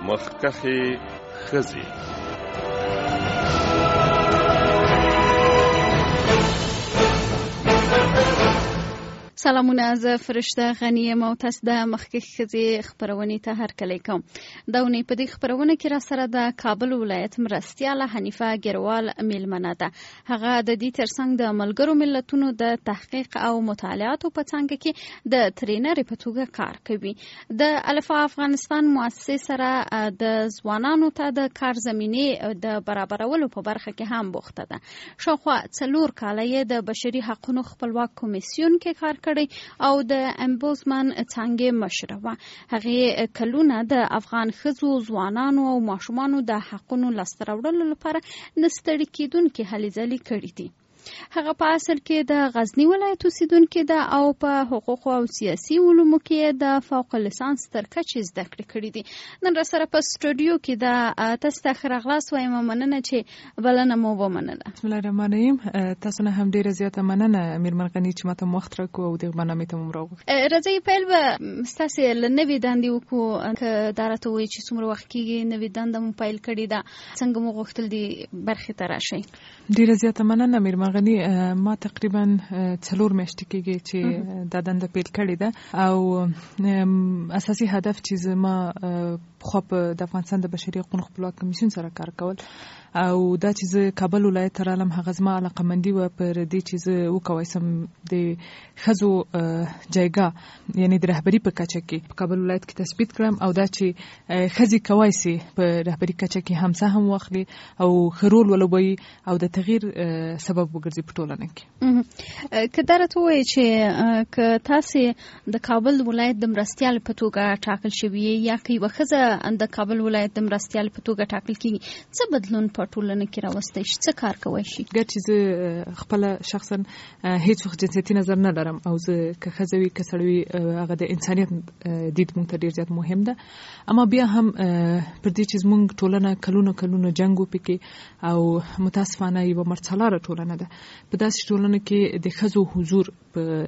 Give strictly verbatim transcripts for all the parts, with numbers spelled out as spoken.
مخکخې ښځې. سلامونه، زه فرشته غنی یم او تاسو د مخکښ ښځې خپرونې ته هرکلی کوم. د اونۍ په دې خپرونه کې را سره د کابل ولایت مرستیاله حنیفه ګیروال میلمنه ده. هغه د دې ترڅنګ د ملګرو ملتونو د تحقیق او مطالعاتو په څانګه کې د ترینر په توګه کار کوي. د الفا افغانستان مؤسسې سره د ځوانانو ته د کار زمینې د برابرولو په برخه کې هم بوخته ده. شاوخوا څلور کاله یې د بشري حقوقو خپلواک کمیسیون کې کار او د امبوزمن څنګه مشره وه. هغه کلونه د افغان ښځو، ځوانانو او ماشومانو د حقونو لاسته راوړلو لپاره نستړي کېدونکې هلې ځلې کړې دي. هغه په اصل کې د غزنی ولایت اوسیدونکې ده او په حقوق او سیاسي علومو کې د فوق لیسانس تر کچې زده کړې کړې دي. نن را سره په سټوډیو کې د تاسو ته ښه راغلاست وایم. مننه چې بلنه مو ومنله. بسم الله الرحمن الرحیم. تاسو نه هم ډیره زیاته مننه میرمن غنی چې ماته وخت راکو او د برنامې ته مو راغوښت. راځئ پیل به ستاسو له نوې دندې وکړو. که دا راته ووایي چې څومره وخت کېږي نوې دنده مو پیل کړې ده، څنګه مو غوښتل دې برخې ته راشئ؟ ډیره زیاته مننه میرمن غنی. ما تقریبا څلور میاشتې کېږي چې دا دنده پیل کړې ده او اساسي هدف چې زما خو په د افغانستان د بشري حقوقو خپلواک کمیسیون سره کار کول او دا چې زه کابل ولایت ته رالم هغه زما علاقمندي وه پر دې چې زه وکولی سم د ښځو جایګاه یعنې د رهبري په کچه کې په کابل ولایت کې تثبیت کړم او دا چې ښځې کولی سي په رهبري کچه کې هم سهم واخلي او ښه رول ولوبوي او د تغییر سبب وګرځي په ټولنه کې. که دا راته ووایي چې که تاسې د کابل ولایت د مرستیال په توګه ټاکل شوي یا که یوه ښځه د کابل ولایت د مرستیال په توګه ټاکل کېږي، څه بدلون په ټولنه کې راوستی شي؟ څه کار کوی شي؟ ګر چې زه خپله شخصا هیڅ وخت جنسیتي نظر نه لرم او زه که ښځه وي که سړی وي هغه د انسانیت دید موږ ته ډېر زیات مهم ده. اما بیا هم پر دې چې زموږ ټولنه کلونه کلونه جنګ و پکې او متاسفانه یوه مرڅلاره ټولنه ده. په داسې ټولنه کې د ښځو حضور په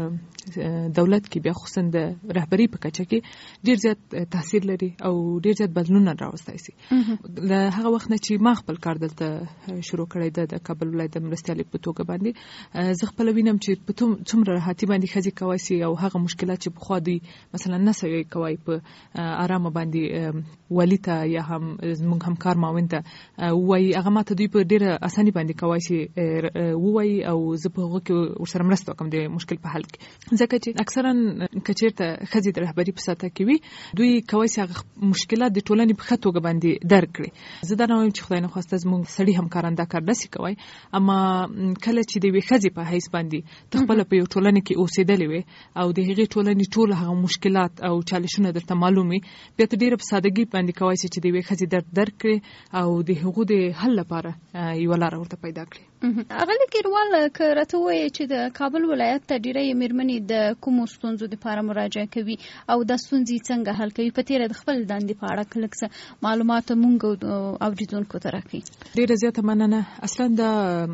دولت کې بیا خصوصا د رهبري په کچه کې ډېر زیات تاثیر لري او ډېر زیات بدلونونه راوستی سي. له هغه وخت نه چې ما خپل کار دلته شروع کړی ده د کابل ولایت د مرستیالې په توګه باندې، زه خپله وینم چې په څومره راحتي باندې ښځې کولی سي او هغه مشکلات چې پخوا دوی مثلا نه سوی کوی په ارامه باندې والي ته یا هم زموږ همکار معاون ته ووایي، هغه ماته دوی په ډېره اساني باندې کولی سي ووایي او زه په هغو کې ورسره مرسته وکړم د مشکل په حل کې. ځکه چې اکثرا که چېرته ښځې د رهبري په سطحه کې وي دوی کولی سي هغه مشکلات د ټولنې په ښه توګه باندې درک کړي. زه دا نه وایم چې خدای نخواسته زموږ سړي همکاران دا کار نسي کوی، اما کله چې د یوې ښځې په حیث باندې ته خپله په یو ټولنه کې اوسېدلې وې او د هغې ټولنې ټول هغه مشکلات او چالشونه درته معلوم وي، بیا ته ډېره په سادګي باندې کوی سي چې د یوې ښځې درد درک کړې او د هغو د حل لپاره یوه لاره ورته پیدا کړې. اغلی ګیروال، که راته ووایې چې د کابل ولایت ته ډېری مېرمنې د کومو ستونزو دپاره مراجعه کوي او دا ستونزې څنګه حل کوي، په تېره د خپل دندې په اړه که لږ څه معلومات موږ اورېدونکو ته راکړي؟ ډېره زیاته مننه. اصلا دا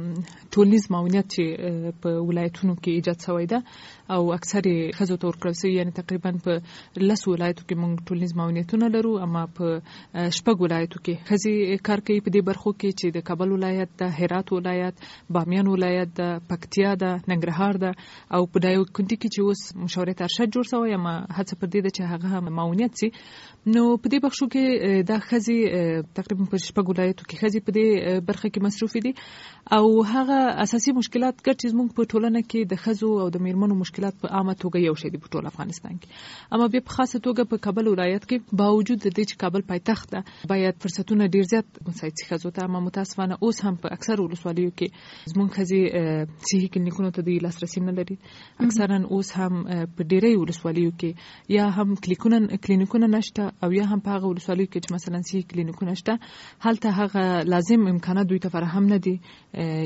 ټولنیز معاونیت چې په ولایتونو کې ایجاد شوی ده او اکثر یې ښځو ته ورکړل سوي، یعنې تقریبا په لسو ولایتو کې موږ ټولنیز معاونیتونه لرو، اما په شپږ ولایتو کې ښځې کار کوي په دې برخو کې چې د کابل ولایت ده، هرات ولایت، بامیان ولایت ده، پکتیا ده، ننګرهار ده او په دایکنډي کې چې اوس مشاورت ارشد جوړ شوی، اما هڅه پر دې ده چې هغه هم معاونیت سي. نو په دې بخشو کې دا ښځې تقریبا په شپږ ولایتو کې ښځې په دې برخه کې مصروفې دي او هغه اساسي مشکلات ګر چې زموږ په ټولنه کې د ښځو او د میرمنو مشکلات په عامه توګه یو شی دي په ټول افغانستان کې، اما بیا په خاصه توګه په کابل ولایت کې باوجود د دې چې کابل پایتخت ده باید فرصتونه ډیر زیات مساعد شي ښځو ته، اما متاسفانه اوس هم په اکثر ولسوالیو کې زموږ ښځې صحي کلینیکونو ته د لاسرسي نه لري. اکثرا اوس هم په ډیری ولسوالیو کې یا هم کلینیکونه کلینیکونه نشته او یا هم په هغه ولسوالیو کې چې مثلا صحي کلینیکونه شته هلته هغه لازم امکانات دوی ته فراهم نه دي چې دوی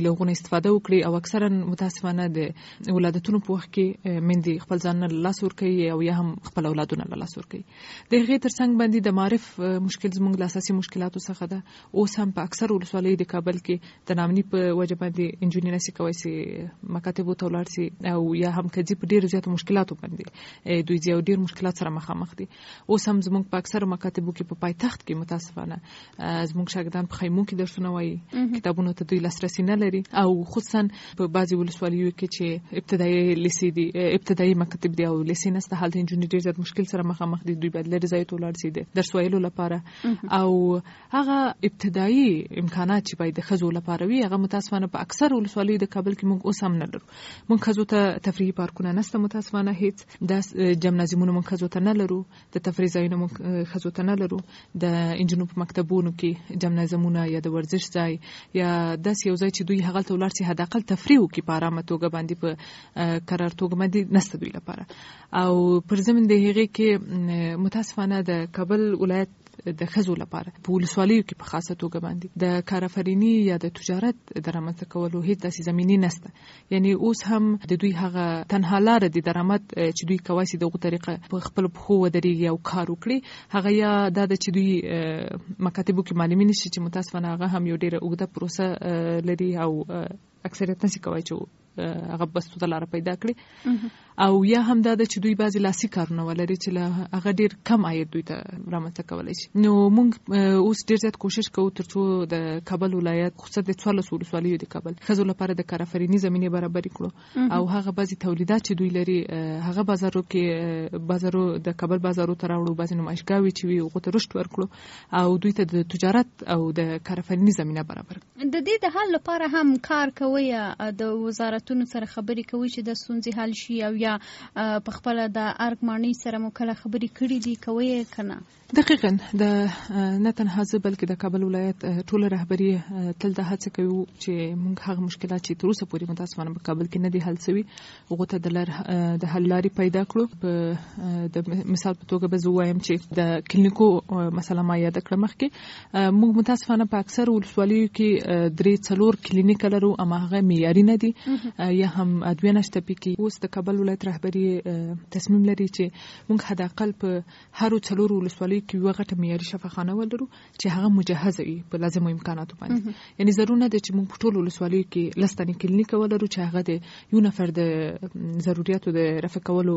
دوی له هغو استفاده وکړي او اکثرا متاسفانه د ولادتونو په وخت کې میندې خپل ځان له لاس ورکوي او یا هم خپل اولادونه له لاس ورکوي. د هغې تر څنګ باندې د معرف مشکل زموږ له اساسي مشکلاتو څخه ده. اوس هم په اکثر ولسوالیو د کابل کې د نامني په وجه باندې انجونې نشي کولی چې مکاتبو ته ولاړ شي او یا هم که ځي په ډېرو زیاتو مشکلاتو باندې دوی ځي او ډېر مشکلات سره مخامخ دي. اوس هم زموږ په اکثرو مکاتبو کې په پایتخت کې متاسفانه زموږ شاګردان په خیمو کې درسونه وایي، کتابونو ته دوی لاسرسي نه لري او خصوصا په بعضې ولسوالیو کې چې ابتدایي لیسې دي، ابتدایي مکاتب دي او لیسې نشته، هلته نجونې ډېر زیات مشکل سره مخامخ دي. دوی باید لرې ځایو ته ولاړ شي د درس ویلو لپاره او هغه ابتدایي امکانات چې باید د ښځو لپاره وي هغه متاسفانه په اکثر ولسوالیو د کابل کې موږ اوس هم نه لرو. موږ ښځو ته تفریحي پارکونه نشته متاسفانه، هیڅ د جمنازیمونه موږ ښځو ته نه لرو، د تفریح ځایونه موږ ښځو ته نه لرو، د انجونو په مکتبونو کې جمنازیمونه یا د ورزش ځای یا داسې یو ځای چې دوی هغلته ولاړ شي حد اقل تفریح وکړي په ارامه توګه باندې په قرار توګه باندې نشته دوی لپاره. او پر ضمن د هغې کې متاسفانه د کابل ولایت د ښځو لپاره په ولسوالیو کې په خاصه توګه باندې د کارآفریني یا د تجارت د رامنځته کولو هیڅ داسې زمینې نشته. یعنی اوس هم د دوی هغه تنها لاره د درآمد چې دوی کولی شي دغه طریقه په خپلو پښو ودرېږي او کار وکړي هغه یا دا ده چې دوی مکاتبو کې معلمین شي چې متاسفانه هغه هم یو ډېره اوږده پروسه لري او اکثریت نشي کولی چې هغه بستو ته لاره پیدا کړي او یا هم دا ده چې دوی بعضې لاسي کارونه ولري چې له هغه ډېر کم عاید دوی ته رامنځته کولی شي. نو موږ اوس ډېر زیات کوشش کوو تر څو د کابل ولایت خصوصا د څوارلسو ولسوالیو د کابل ښځو لپاره د کارآفریني زمینې برابرې کړو او هغه بعضې تولیدات چې دوی لري هغه بازارو کې بازارو د کابل بازارو ته راوړو، بعضې نمایشګاوې چې وي هغو ته رشد ورکړو او دوی ته د تجارت او د کارآفریني زمینه برابر کړو. د دې د حل لپاره هم کار کوي، د وزارتونو سره خبرې کوي چې د ستونزې حل شي او یا په خپله د ارګ ماڼۍ سره مو کله خبرې کړي دي، کوي یې که نه؟ دقیقاً د نه تنها زه بلکې د کابل ولایت ټوله رهبري تل دا هڅه کوي چې موږ هغه مشکلات چې تر اوسه پورې متاسفانه په کابل کې نه دي حل شوي هغو ته د د حل لارې پیدا کړو. په د مثال په توګه به زه ووایم چې د کلینیکو مسله ما یاده کړه مخکې موږ متاسفانه په اکثر ولسوالیو کې درې څلور کلینیکه لرو اما هغه معیاري نه دي یا هم ادویه نشته پکې. اوس د کابل ولایت رهبري تصمیم لري چې موږ حد اقل په هرو څلورو ولسوالیو کې یوه غټه معیاري شفاخانه ولرو چې هغه مجهزه وي په لازمو امکاناتو باندې. یعنې ضرور نه ده چې موږ په ټولو ولسوالیو کې لس تنې کلینیکه ولرو چې هغه د یو نفر د ضروریاتو د رفع کولو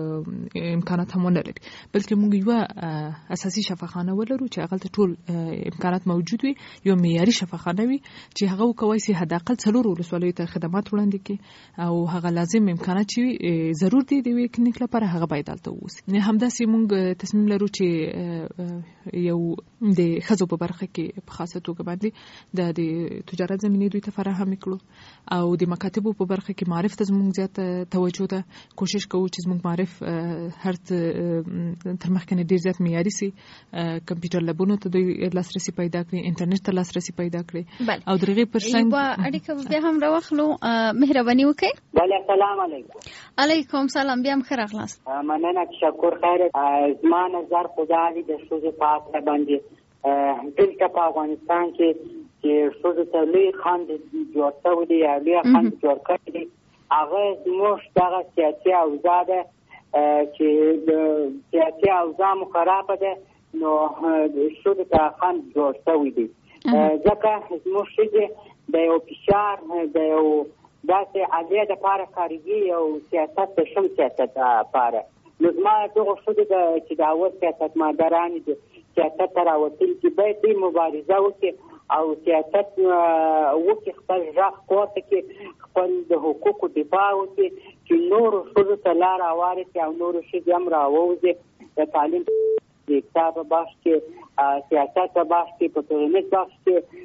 امکانات هم ونه لري، بلکې موږ یوه اساسي شفاخانه ولرو چې هغلته ټول امکانات موجود وي، یو معیاري شفاخانه وي چې هغه وکولی شي حد اقل څلورو ولسوالیو ته خدمات وړاندې کړي او هغه لازم امکانات چې ضرور دي د یوې کلینیک لپاره هغه باید هلته ووسي. همداسې موږ تصمیم لرو چې یو د ښځو په برخه کې په خاصه توګه باندې د د تجارت زمینې دوی ته فراهم کړو او د مکاتبو په برخه کې معرف ته زموږ زیات توجه ده. کوشش کوو چې زموږ معرف هر تر مخکې نه ډېر زیات معیاري سي، کمپیوټر لابونو ته دوی لاسرسي پیدا کړي، انټرنیټ ته لاسرسي پیدا کړي او د هغې پر څنګ یوه اړیکه بیا هم راواخلو. مهرباني وکړئ. بله، السلام علیکم. علیکم سلام، بیا هم ښه راغلاست. مننه، تشکر. خیر، زما نظر خو دا دی د ښځو په هکله باندې دلته په افغانستان کې چې ښځو ته لوی خنډ جوړ شوی دی یا لوی خنډ جوړ کړی دی هغه زموږ دغه سیاسي اوضاع ده چې د سیاسي اوضاع مو خرابه ده نو ښځو ته خنډ جوړ شوی دی ځکه زموږ ښځې د یو فشار د یو داسې عالیه دپاره کارېږي او سیاست د شم سیاست دپاره. نو زما دغه ښځو چې د اول سیاستمداران دي سیاست ته راوتلي چې باید دوی مبارزه وکړي او سیاست وکړي، خپل غږ پورته کړي، خپل د حقوقو دفاع وکړي چې نورو ښځو ته لاره هواره کړي او نورو ښځې هم راووځي د تعلیم د اقتصاد په بخش کې، سیاست په بخش کې، په ټولنیز بخش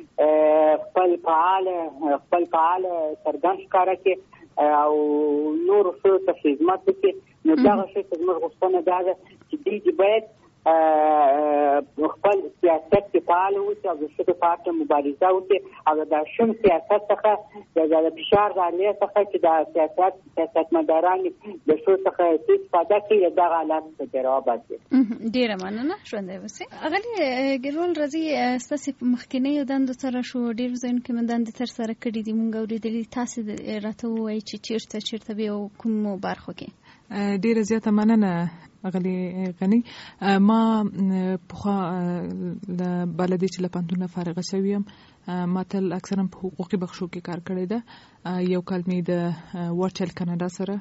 کې خپل فعال خپل فعال څرګند ښکاره کړي او نورو ښځو ته خدمت وکړي. نو دغه شی زموږ غوښتنه دا ده چې دوی باید خپل سیاست کې فعال اوسي او د ښځو په حق مبارزه وکړي او د شوم سیاست څخه د فشار د عالیه څخه چې د سیاست سیاستمداران د ښځو څخه استفاده کوي دغه حالات ته جواب ورکړي. ډیره مننه. ژوندی اوسئ. اغلې ګرول راځي ستاسې په مخکینیو دندو سره شو ډېرو ځایونو کې مو دندې ترسره کړي دي، مونږ اورېدلي. تاسې راته ووایئ چې چېرته چېرته بیا او کومو برخو کې؟ ډیره زیاته مننه اغلی غنی. ما پخوا له بلدي چې له پوهنتون فارغه شوې یم، ما تل اکثرا په حقوقي بخشو کې کار کړی ده. یو کال مې د ورچل کاناډا سره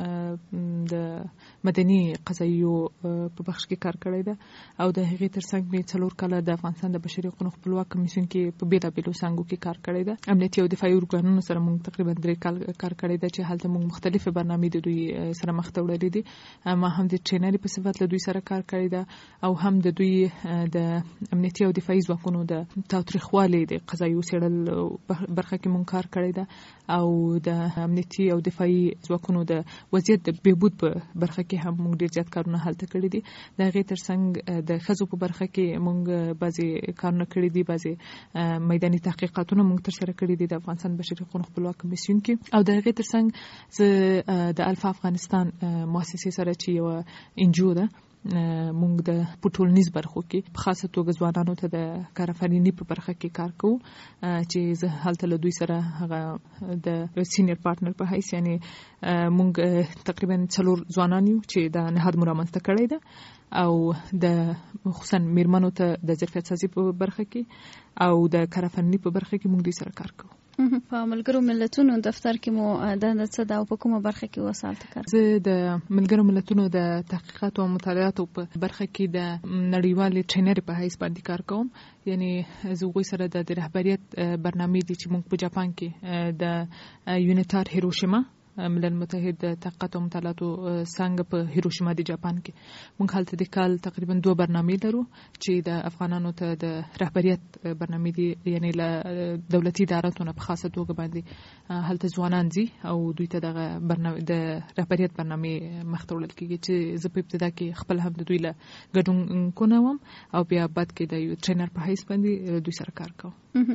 د مدني قضایو په بخش کې کار کړی ده او د هغې ترڅنګ مې څلور کاله د افغانستان د بشري حقوقو خپلواک کمیسیون کې په بېلابېلو څانګو کې کار کړی ده. امنیتي او دفاعي ارګانونو سره موږ تقریبا درې کال کار کړی ده چې هلته موږ مختلفې برنامې د دوی سره مخ ته وړلې دي. ما هم د ټرینري په صفت له دوی سره کار کړی ده او هم د دوی د امنیتي او دفاعي ځواکونو د تاوتریخوالي د قضایو څېړل برخه کې موږ کار کړی ده او د امنیتي او دفاعي ځواکونو د وضعیت د بهبود په برخه کې هم موږ ډېر زیات کارونه هلته کړي دي. د هغې ترڅنګ د ښځو په برخه کې موږ بعضې کارونه کړي دي، بعضې میداني تحقیقاتونه موږ ترسره کړي دي د افغانستان بشري حقوقو خپلواک کمیسیون کې. او د هغې ترڅنګ زه د الفا افغانستان مؤسسې سره چې یوه انجیو ده، مونږ د پټولنیز برخو کې په خاصه توګه ځوانانو ته د کارآفریني په برخه کې کار کوو چې زه هلته له دوی سره هغه د سینیر پارتنر په حیث، یعنی مونږ تقریبا څلور ځوانان یو چې دا نهاد مو رامنځته کړی ده او د خصوصا میرمنو ته د ظرفیت سازي په برخه کې او د کارآفریني په برخه کې مونږ دوی سره کار کوو. په ملګرو ملتونو دفتر کې مو دنده څه ده او په کومه برخه کې وسالته کار؟ زه د ملګرو ملتونو د تحقیقاتو او مطالعاتو په برخه کې د نړیوالې ټرینري په حیث باندې کار کوم. یعنی زه هغوی سره د رهبریت برنامې دي چې موږ په جاپان کې د یونیټار هیروشیما ملل متحد تحقیقات او مطالعاتو څنګه په هیروشیما د جاپان کې موږ هلته د کال تقریبا دوه برنامې لرو چې د افغانانو ته د رهبریت برنامې دي، یعنی له دولتي اداراتو په خاصه توګه باندې هلته ځوانان ځي او دوی ته دغه برنامې د رهبریت برنامې مخ ته وړل کېږي چې زه په ابتدا کې خپل هم د دوی له ګډون کونه وم او بیا بعد کې د یو ټرینر په حیث باندې دوی سره کار کوم.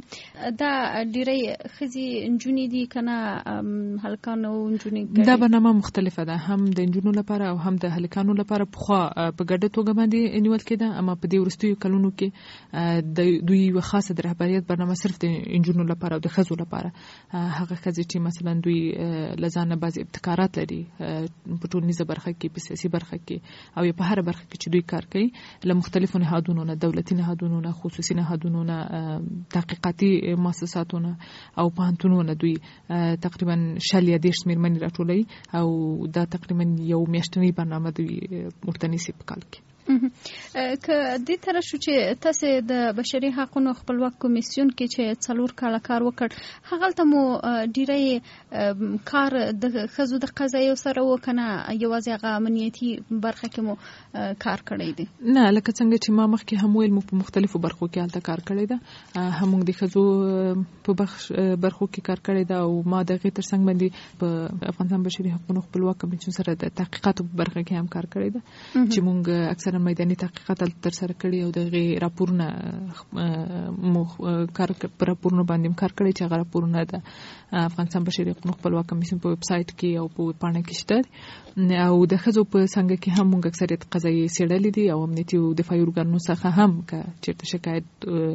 دا ډېری ښځې نجونې دي که نه هلکانو نجونې؟ دا برنامه مختلفه ده، هم د نجونو لپاره او هم د هلکانو لپاره. پخوا په ګډه توګه باندې نیول کېده، اما په دې وروستیو کلونو کې د دوی یوه خاصه د رهبریت برنامه صرف د نجونو لپاره او د ښځو لپاره. هغه ښځې چې مثلا دوی له ځانه بعضې ابتکارات لري په ټولنیزه برخه کې، په سیاسي برخه کې او یا په هره برخه کې چې دوی کار کوي، له مختلفو نهادونو نه، دولتي نهادونو نه، خصوصي نهادونو نه، تحقیقاتي مؤسساتونه او پوهنتونونه، دوی تقریبا شل یا دېرش مېرمنې راټولوي او دا تقریبا یو میاشتنۍ برنامه دوی ورته نیسي په کال کې. که دې طرح شو چې تاسې د بشري حقوقو خپلواک کمیسیون کې چې څلور کاله کار وکړ، هغلته مو ډېری کار د ښځو د قضایو سره و که نه یوازې هغه امنیتي برخه کې مو کار کړی دی؟ نه، لکه څنګه چې ما مخکې هم ویل، موږ په مختلفو برخو کې هلته کار کړی ده. هم موږ د ښځو په برخو کې کار کړی ده او ما د هغې ترڅنګ باندې په افغانستان بشري حقوقو خپلواک کمیسیون سره د تحقیقاتو په برخه کې هم کار کړی ده چې موږ اکثر میداني تحقیقات ترسره کړي او دغه راپورونه مو کار پر راپورونو باندې کار کړی چې هغه راپورونه د افغانستان بشري حقوقو خپلواک کمیسیون په ویب سایټ کې او په پاڼه کې شته او د ښځو په څنګه کې هم موږ اکثریت قضایي څېړلې دي او امنیتي او دفاعي ارګانونو څخه هم که چېرته شکایت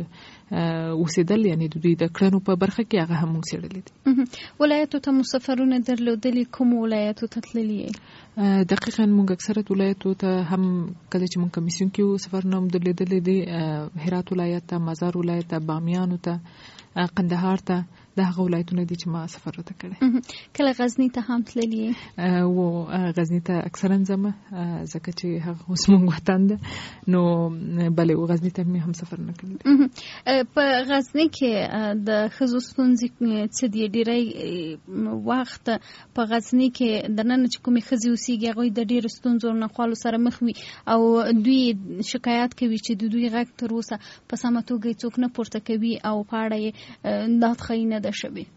اوسېدل، یعنی د دوی د کړنو په برخه کې هغه هم موږ څېړلې دي. ولایتو ته مو سفرونه درلودلي؟ کوم ولایتو ته تللي؟ دقیقا موږ اکثریت ولایتو ته هم کله چې موږ کمیسیون کې سفرونه هم درلودلي دي، هرات ولایت ته، مزار ولایت ته، بامیانو ته، قندهار ته، دا هغه ولایتونه دي چې ما سفر ورته کړی. کله غزني ته هم تللي؟ و غزني ته اکثرا ځم ځکه چې هغه اوس موږ وطن ده، نو بلې غزني ته مې هم سفر نه کړی. په غزني کې د ښځو ستونزې څه دي؟ ډېری وخت په غزني کې دننه چې کومې ښځې اوسېږي هغوی د ډېرو ستونزو او ناخوالو سره مخ وي او دوی شکایات کوي چې د دوی غږ تر اوسه په سمه توګه څوک نه پورته کوي او په اړه یې دادخواهي نه ده شوې.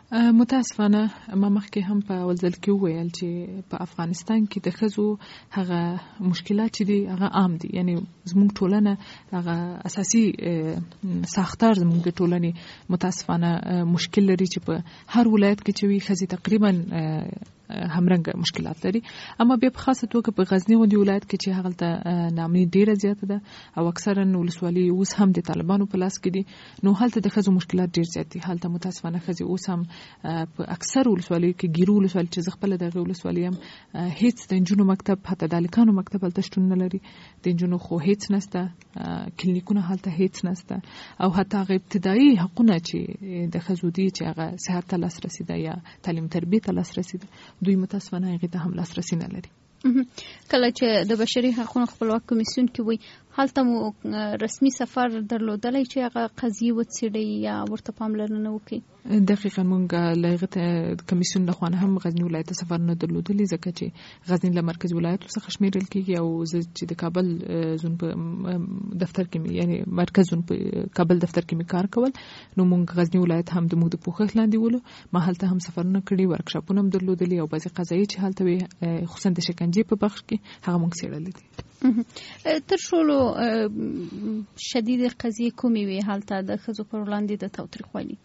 متاسفانه ما مخکې هم په اول ځل کې وویل چې په افغانستان کې د ښځو هغه مشکلات چې دي هغه عام دي، یعنی زموږ ټولنه هغه اساسي ساختار زموږ د ټولنې متاسفانه مشکل لري چې په هر ولایت کې چې وي ښځې تقریبا همرنګ مشکلات لري. اما بیا په خاصه توګه په غزنی غوندي ولایت کې چې هغه ته نامني ډیره زیاته ده او اکثرا ولسوالي اوس هم د طالبانو په لاس کې دي، نو هلته د ښځو مشکلات ډیر زیات دي. هلته متاسفانه ښځې اوس هم په اکثر ولسوالي کې ګیرو ولسوالي چې زه خپله دغه ولسوالي هم هیڅ د نجونو مکتب حتی د هلکانو مکتب هلته شتون نه لري، د نجونو خو هیڅ نسته، کلینیکونه هلته هیڅ نسته، او حتی هغه ابتدایي حقونه چې د ښځو دي چې هغه صحت ته لاسرسي ده یا تعلیم تربیې ته لاسرسي ده، دوی متاسفانه هغې ته هم لاسرسي نه لري. کله چې د بشري حقوقو خپلواک کمیسیون کې وي هلته مو رسمي سفر درلودلی چې هغه قضیې وڅېړي یا ورته پاملرنه وکړي؟ دقیقا مونږ له هغه کمیسیون لخوا نه هم غزني ولایت ته سفر نه درلودلی، ځکه چې غزني له مرکزي ولایتو څخه شمیرل کېږي او زه چې د کابل زون په دفتر کې مې یعنی مرکز زون په کابل دفتر کې مې کار کول، نو مونږ غزني ولایت هم د موږ د پوښښ لاندې ولو. ما هلته هم سفرونه کړي، ورکشاپونه هم درلودلي او بعضې قضایي چې هلته وي خصوصا د شکنجې په بخش کې هغه مونږ څېړلي دي. تر ټولو شدید قضیې کومې وي هلته د ښځو پر وړاندې د تاوتریخوالي؟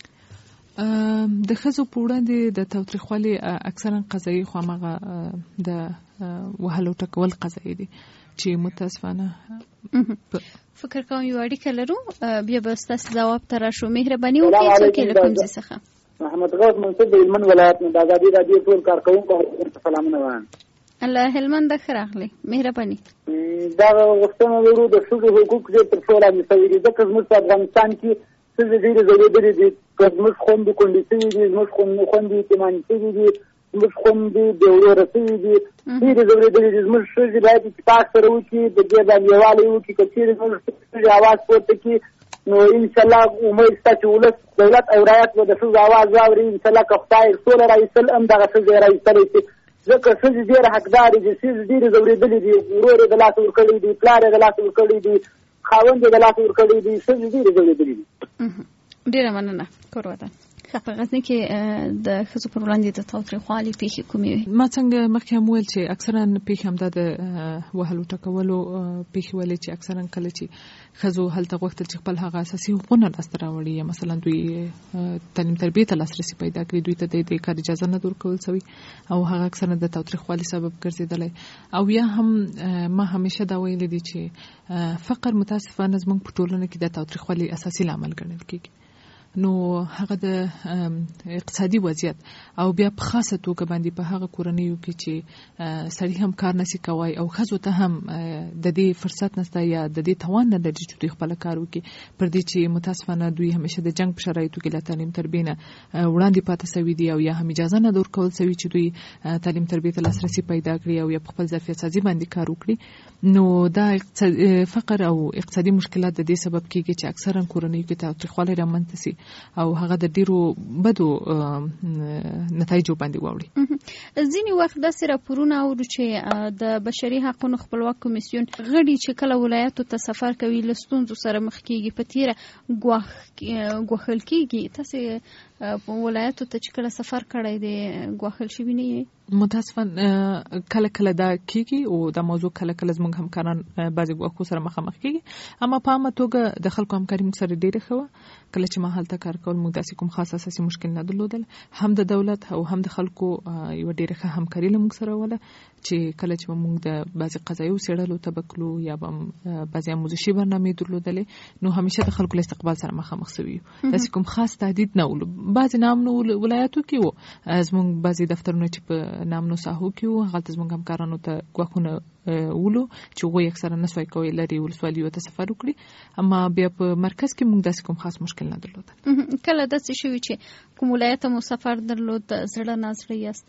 د ښځو په وړاندې د تاوتریخوالي اکثرا قضایي خو هماغه د وهلو ټکول قضایي دي چې متاسفانه فکر کوم یو اړیکه لرو، بیا به ستاسو ځواب ته راشو. مهرباني وکړئ څوک یې له کوم ځای څخه؟ محمد غوث منصور د هلمند ولایت نه. د ازادي راډیو ټول کارکوونکو سلامونه وایم. الله هلمند ښه راغلی، مهرباني. دا غوښتنه لرو د ښځو حقوق دې تر پښو لاندې شوي دي، ځکه زموږ په افغانستان کې ښځې ډېرې ځورېدلې دي، که زموږ خویندې کونډې شوي دي، زموږ خویندې یتیمانې شوي دي، زموږ خویندې بې وروره شوي دي، ډېرې ځورېدلې دي. زموږ ښځې باید اتفاق سره وکړي، د دې باندې یووالی وکړي. که چېرې زموږ ښځې اواز پورته کړي نو انشاءالله امید شته چې ولس دولت او رعیت به د ښځو اواز واوري. انشاءالله که خدای سوله راایستل هم دغه ښځې یې راایستلی شي، ځکه ښځې ډېره حقدارې دي، ښځې ډېرې ځورېدلې دي، ورور یې د لاسه ورکړی دي، پلار یې د لاسه ورکړی دي، خاوند یې د لاسه ورکړی دي، ښځې ډېرې ځورېدلې دي. ډېره مننه کور وطن. په غزني کې د ښځو پر وړاندې د تاوتریخوالي پیښې کومې وي؟ ما څنګه مخکې هم ویل چې اکثرا پیښې همدا د وهلو ټکولو پیښې ولې چې اکثرا کله چې ښځو هلته غوښتل چې خپل هغه اساسي حقوقونه لاسته راوړي یا مثلا دوی تعلیم تربیې ته لاسرسي پیدا کړي، دوی ته د کار اجازه نه ورکول شوې او هغه اکثرا د تاوتریخوالي سبب ګرځېدلی. او یا هم ما همیشه دا ویلي دي چې فقر متاسفانه زموږ په ټولنه کې د تاوتریخوالي اساسي لامل ګڼل کېږي. نو هغه د اقتصادي وضعیت او بیا په خاصه توګه باندې په هغه کورنیو کې چې سړي هم کار نشي کوي او ښځو ته هم د دې فرصت نشته یا د دې توان نه لري چې دوی خپل کار وکړي، پر دې چې متاسفانه دوی همیشه د جنگ په شرایطو کې له تعلیم تربیې نه وړاندې پاتې شوي دي او یا هم اجازه نه ورکول شوي چې دوی تعلیم تربیې ته لاسرسي پیدا کړي او یا په خپل ظرفیت سازي باندې کار وکړي. نو دا فقر او اقتصادي مشکلات د دې سبب کېږي چې اکثرا کورنیو کې تاوتریخوالی رامنځته شي او هغه د ډیرو بدو نتایجو باندې واوړي. ځینې وخت داسې راپورونه اورو چې د بشري حقوقو خپلواک کمیسیون غړي چې کله ولایاتو ته سفر کوي له ستونزو سره مخ کېږي، په تیره ګواښل کېږي. تاسې په ولایاتو ته چې کله سفر کړی دی ګواښل شوي نه یې؟ متاسفانه کله کله دا کېږي او دا موضوع کله کله زموږ همکاران بعضې ګواښو سره مخامخ کېږي، اما په عامه توګه د خلکو همکاري موږ سره ډېره ښه وه. کله چې ما هلته کار کول موږ داسې کوم خاص اساسي مشکل نه درلودل، هم د دولت او هم د خلکو یوه ډېره ښه همکاري له موږ سره وله چې کله چې به موږ د بعضې قضایو څېړلو ته به کلو یا به بعضې آموزشي برنامې درلودلې، نو همیشه د خلکو له استقبال سره مخامخ سوي یو. داسې کوم خاص تهدید نه ولو. بعضې نامنو ولایاتو کې و زموږ بعضې دفترونه چې په نامنو ساحو کې و هغلته زموږ همکارانو ته ګواښونه ولو چې هغوی اکثره نه سوای کوی لرې ولسوالیو ته سفر وکړي، اما بیا په مرکز کې موږ داسې کوم خاص مشکل نه درلودل. کله داسې شوي چې کوم ولایت مو سفر درلود زړه نازړه یاستئ؟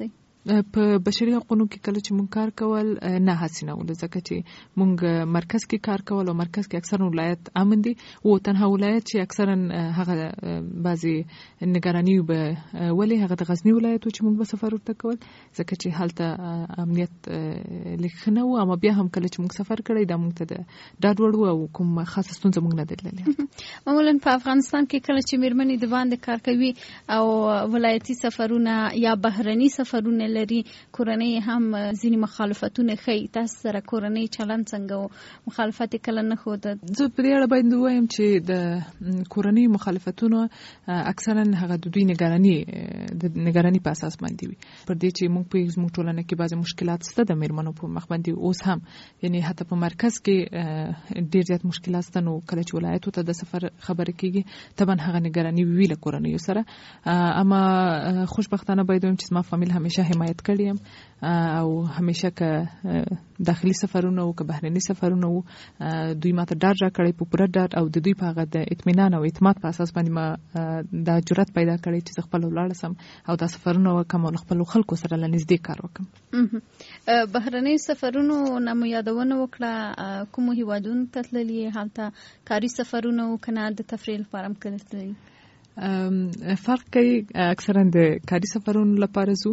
په بشري حقوقو کې کله چې مونږ کار کول نه حسینول، ځکه چې مونږ مرکز کې کار کول او مرکز کې اکثر ولایت امن دي او تنها ولایت چې اکثرا هغه بعضي نگرانی به ولې هغه د غزنی ولایت چې مونږ به سفر ورته کول، ځکه چې هلته امنیت لیکنه و. اما بیا هم کله چې مونږ سفر کړی دا مونږ ته د ډاډ وړ او کوم خاصه ستونزه مونږ نه درلودله. معمولا په افغانستان کې کله چې میرمنې د باندې کار کوي او ولایتي سفرونه یا بهرني سفرونه لري، کورنۍ هم ځینې مخالفتونه ښیي. تاسو سره کورنۍ چلند څنګه و؟ مخالفت کله نه ښوده؟ زه په دې اړه باید ووایم چې د کورنۍ مخالفتونه اکثرا هغه د دوی نگرانی د نگرانی په اساس باندې وي، پر دې چې موږ په زموږ ټولنه کې بعضی مشکلات شته د میرمنو په مخ باندې اوس هم، یعنی حتی په مرکز کې ډیر زیات مشکلات شته. نو کله چې ولایتو ته د سفر خبره کیږي طبعا هغه نگرانی وی له کورنۍ سره. اما خوشبختانه باید ووایم چې ما فامیل همیشه حمایت کړی او همیشه که داخلي سفرونه او که بهرني سفرونه وو دوی ماته ډاډ راکړی په پوره ډاډ او د دوی په هغه د اطمینان او اعتماد په اساس باندې ما دا جرأت پیدا کړی چې خپل ولاړ سم او دا سفرونه وکم او خپل خلکو سره لنږدې کار وکم. بهرني سفرونو نمو یادونه وکړه، کوم هیوادونو ته تللی؟ هلته کاري سفرونه او کنه د تفریح لپاره هم کله تللی؟ فرق کوي. اکثرا د کاري سفرونو لپاره زو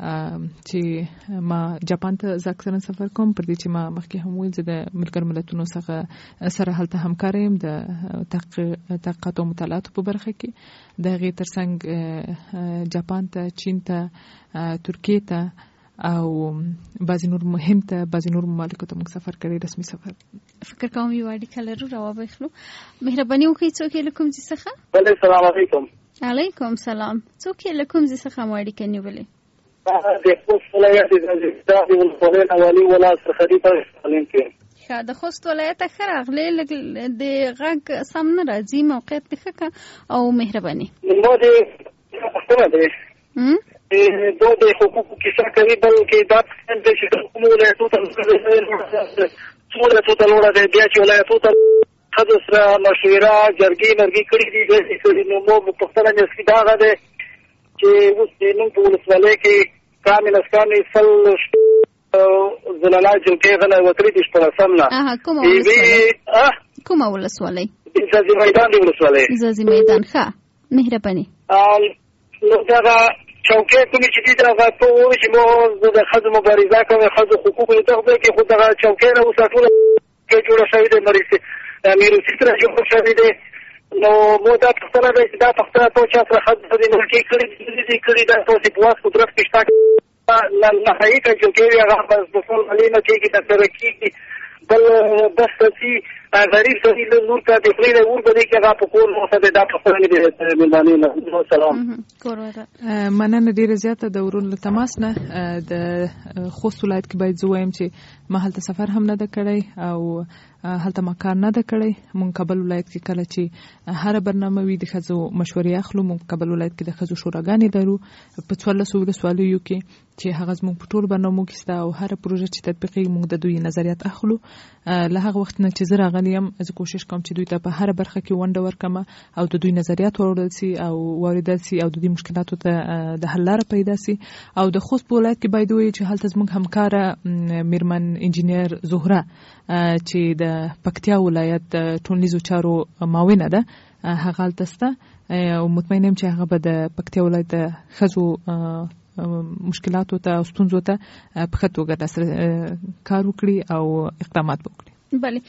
چې ما جاپان ته اکثرا سفر کوم، پر دې چې ما مخکې هم ویل چې د ملګرو ملتونو څخه سره هلته همکار یم د تحقیقات او مطالعاتو په برخه کې. د هغې ترڅنګ جاپان ته، چین ته، ترکیې ته او بعضی نور مهم ته بعضی نور ممالکو ته موږ سفر کړی، رسمي سفر. فکر کوم یو اړیکه لرو راوبه خلو. مهرباني وکړئ څوک یې لکم ځي څخه؟ بله السلام علیکم. علیکم سلام. څوک یې لکم ځي څخه مو اړیکه نیولې؟ د خوست ولایت د ولسوالۍ نوالي ولا سرحدي په سالم کې. ښه، د خوست ولایت ښه راغلی. د غږ سم نه راځي، موقعیت دې ښه کړه او مهرباني. نو دې پښتنه دی دو د حقوقو کیسه کوي، بلکې دا څنګه چې د کوم ولایتو ته څو ولایتو ته لوړه دی، بیا چې ولایتو ته ښځو سره مشوره جرګې مرګې کړي دي داسې کړي. نو موږ پوښتنه نسي دا هغه دی چې اوس زموږ په ولسوالۍ کې کامل از کامل سل زلالا جلکې غلی وتلي دي شپاړسم نه. کومه ولسوالۍ؟ ځاځي میدان دی ولسوالۍ. ځاځي میدان. ښه، مهرباني. نو دغه چوکۍ کومې چې دي دغه ته ووایي چې موږ د ښځو مبارزه کوو، ښځو حقوقو د دغه ځای کې خو دغه چوکۍ نه اوس ټوله جوړه شوې ده، میروسي سره جوړه شوې ده. نو مو دا پوښتنه ده چې دا پوښتنه ته چا سره ښځو د مرکې کړي دي کړي دا تاسې په واس قدرت کې شته نهایي که چوکۍ وي هغه بس د ټول ملي نه کېږي ترسره کېږي. بل بس سي غریب سړي له نور ته د خولې نه ور به دی چې هغه په کور مو ته دا پوښتنه دي مېلمانې نه. سلام. مننه ډېره زیاته د ورور له تماس نه. د خوست ولایت کې باید زه وایم چې ما هلته سفر هم نه ده کړی او هلته ما کار نه ده کړی. مونږ کابل ولایت کې کله چې هره برنامه وي د ښځو مشورې اخلو. مونږ کابل ولایت کې د ښځو شوراګانې لرو په څوارلسو ولسوالیو کې چې هغه زموږ په ټولو برنامو کې شته او هره پروژه چې تطبیقېږي مونږ د دوی نظریات اخلو. له هغه وخت نه چې زه راغلی یم زه کوشش کوم چې دوی ته په هره برخه کې ونډه ورکړم او د دوی نظریات واورېدل سي او واورېدل سي او د دوی مشکلاتو ته د حل لاره پیدا سي. او د خوست په ولایت کې باید ووایي چې هلته زموږ همکاره میرمن انجینیر زهره چې د پکتیا ولایت ټولنیزو چارو معاونه ده هغه هلته شته او مطمئن یم چې هغه به د پکتیا ولایت د ښځو مشکلاتو ته او ستونزو ته په ښه توګه کار وکړي او اقدامات وکړي. بله،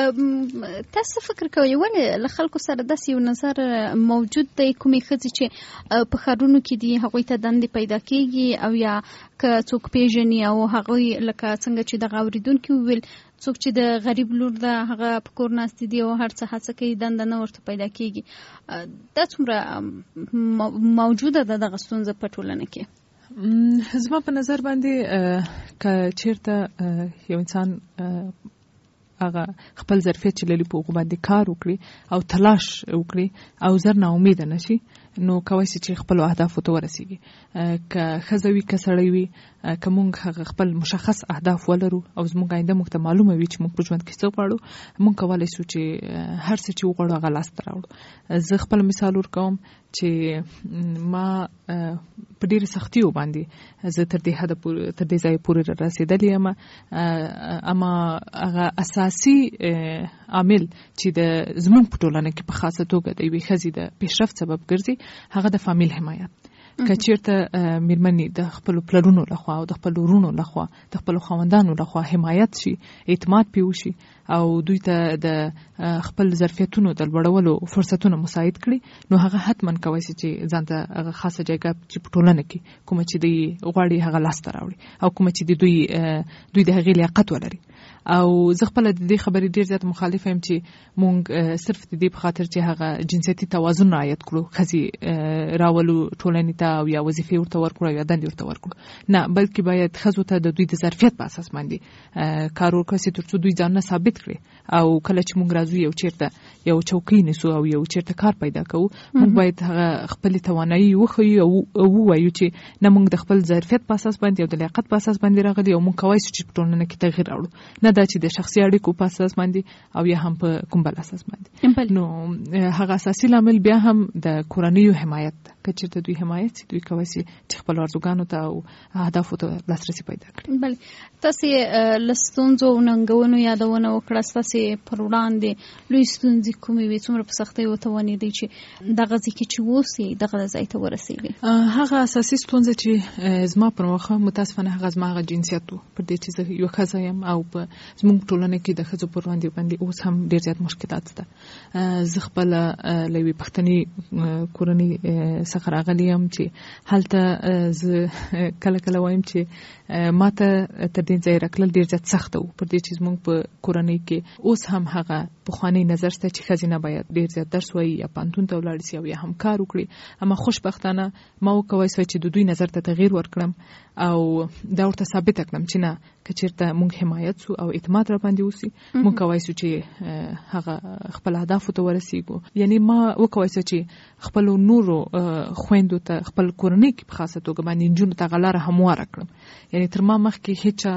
تاسو فکر کوئ ولې له خلکو سره داسې یو نظر موجود دی کومې ښځې چې په ښارونو کې دي هغوی ته دندې پیدا کېږي او یا که څوک پیژني او هغوی لکه څنګه چې دغه اورېدونکي وویل څوک چې د غریب لور ده هغه په کور ناستې دي او هر څه هڅه کوي دنده نه ورته پیدا کېږي. دا څومره موجوده ده دغه ستونزه په ټولنه کې؟ زما په نظر باندې که چیرته یو انسان هغه خپل ظرفیت چې لري په هغو باندې کار وکړي او تلاش وکړي او زر نا امیده نشي نو کوي چې خپل اهداف ته ورسیږي. که ښځه وي که سړی وي که موږ هغه خپل مشخص اهداف ولرو او زموږ آینده موږ ته معلومه وي چې موږ په ژوند کې څه غواړو، موږ کولی شو چې هر څه چې وغواړو هغه لاسته راوړو. زه خپل مثال ورکوم چې ما په ډېرې سختیو باندې زه تر دې حده پورې تر دې ځایه پورې رسېدلې یم، اما هغه اساسي عامل چې د زموږ په ټولنه کې په خاصه توګه د یوې ښځې د پیشرفت سبب ګرځي هغه د فامیل حمایت. که چیرته میرمنې د خپلو پلرونو لخوا او د خپلو ورونو لخوا د خپلو خاوندانو لخوا حمایت شي، اعتماد پې وشي او دوی ته د خپل ظرفیتونو د لوړولو فرصتونه مساعد کړي، نو هغه حتما کولی شي چې ځان ته هغه خاصه جایګه چې په ټولنه کې کومه چې دوی غواړي هغه لاسته راوړي او کومه چې دوی دوی د هغې لیاقت ولري. او زه خپله د دې خبرې ډېر زیات مخالفه یم چې مونږ صرف د دې په خاطر چې هغه جنسیتي توازن رعایت کړو ښځې راولو ټولنې ته او یا وظیفې ورته ورکړو یا دندې ورته ورکړو، نه، بلکې باید ښځو ته د دوی د ظرفیت په اساس باندې کار وکړي تر څو دوی ځانونه ثابت کړي. او کله چې مونږ راځو یو چیرته یو چوکۍ نیسو او یو چیرته کار پیدا کوو، مونږ باید هغه خپلې توانایي وښیو او ووایو چې نه، مونږ د خپل ظرفیت په اساس باندې او د لیاقت په اساس باندې راغلي او مونږ کولی شو چې په ټولنه کې تغیر راوړو، نه دا چې د شخصي اړیکو په اساس باندې او یا هم په کوم بل اساس باندې. نو هغه اساسي لامل بیا هم د کورنیو حمایت ده. که چېرته دوی حمایت شي، دوی کولی شي چې خپلو ارزوګانو ته او اهدافو ته لاسرسي پیدا کړي. بله، تاسې له ستونزو او ننګونو یادونه وکړه، ستاسې پر وړاندې لوی ستونزې کومې وې؟ څومره په سختۍ وتوانېدئ چې دغه ځای کې چې اوسئ دغه ځای ته ورسېږئ؟ هغه اساسي ستونزه چې زما پر مخه متاسفانه هغه زما هغه جنسیت و، پر دې چې زه یوه ښځه یم او په زموږ ټولنه کې د ښځو پر وړاندې باندې اوس هم ډېر زیات مشکلات شته. زه خپله له یوې پښتني کورنۍ څخه راغلی یم چې هلته زه کله کله وایم چې ما ته تر دې ځایه راتلل ډېر زیات سخته و، پر دې چې زموږ په کورنۍ کې اوس هم هغه پخوانی نظر شته چې ښځې نه باید ډېر زیات درس ووایي یا پوهنتون ته ولاړ شي او یا هم کار وکړي. اما خوشبختانه ما وکولی شوی چې د دوی نظر ته تغییر ورکړم او دا ورته ثابته کړم چې نه، که چېرته موږ حمایت شو او اعتماد را باندې وسي، موږ کولی شو چې هغه خپل اهدافو ته ورسېږو. یعنې ما وکولی شو چې خپلو نورو خویندو ته خپل کورنۍ کې په خاصه توګه باندې نجونو ته هغه لاره همواره کړم. یعنې تر ما مخکې هېچا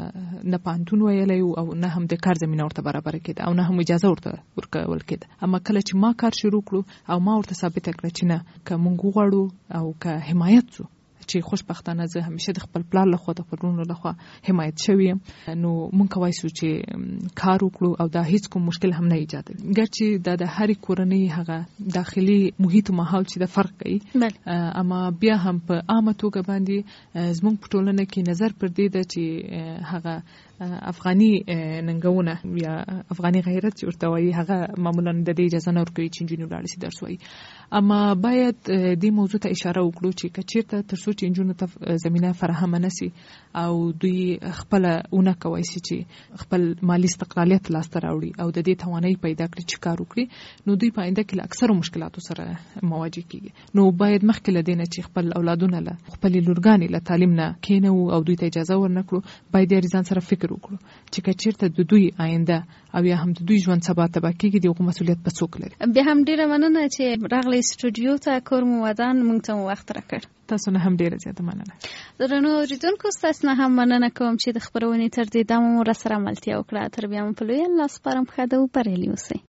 نه پوهنتون ویلی او نه هم د کار زمینه ورته برابره کېده او نه هم اجازه ورته ورکول کېده. اما کله چې ما کار شروع کړو او ما ورته ثابته کړه چې نه، که موږ وغواړو او که حمایت شو، چې خوشبختانه زه همیشه د خپل پلار لخوا د خپلونو لخوا حمایت شوی یم، نو مونږ کولی شو چې کار وکړو او دا هیڅ کوم مشکل هم نه ایجادوي. ګرچې دا د هرې کورنۍ هغه داخلي محیط و ماحول چې د فرق کوي، اما بیا هم په عامه توګه باندې زموږ په ټولنه کې نظر پر دې ده چې هغه افغاني ننګونه یا افغاني غیرت چې ورته وایي هغه معمولا د دې اجازه نه ورکوي چې نجونې ولاړې شي درس وایي. اما باید دې موضوع ته اشاره وکړو چې که چېرته تر څو چې نجونو ته زمینه فراهمه نه سي او دوی خپله ونه کولی شي چې خپل مالي استقلالیت لاسته راوړي او د دې توانایي پیدا کړي چې کار وکړي، نو دوی په آینده کې له اکثرو مشکلاتو سره مواجه کېږي. نو باید مخکې له دې نه چې خپل اولادونه له خپلې لورګانې له تعلیم نه کېنوو او دوی ته اجازه ورنکړو، باید یې ځان سره فکر وکړو چې که چېرته د دوی آینده او یا هم د دوی ژوند سبا تباه کېږي، د هغو مسؤلیت به څوک لري. بیا هم ډېره مننه چې راغلی سټوډیو ته، کور مو ودان، موږ ته مو وخت راکړ. تاسو نه هم ډېره زیاته مننه. درنو اورېدونکو، ستاسو نه هم مننه کوم چې د خپرونې تر دې دمه مو راسره ملتیا وکړه. تر بیا مو په لوی الله سپارم. ښه ده او بریالي اوسئ.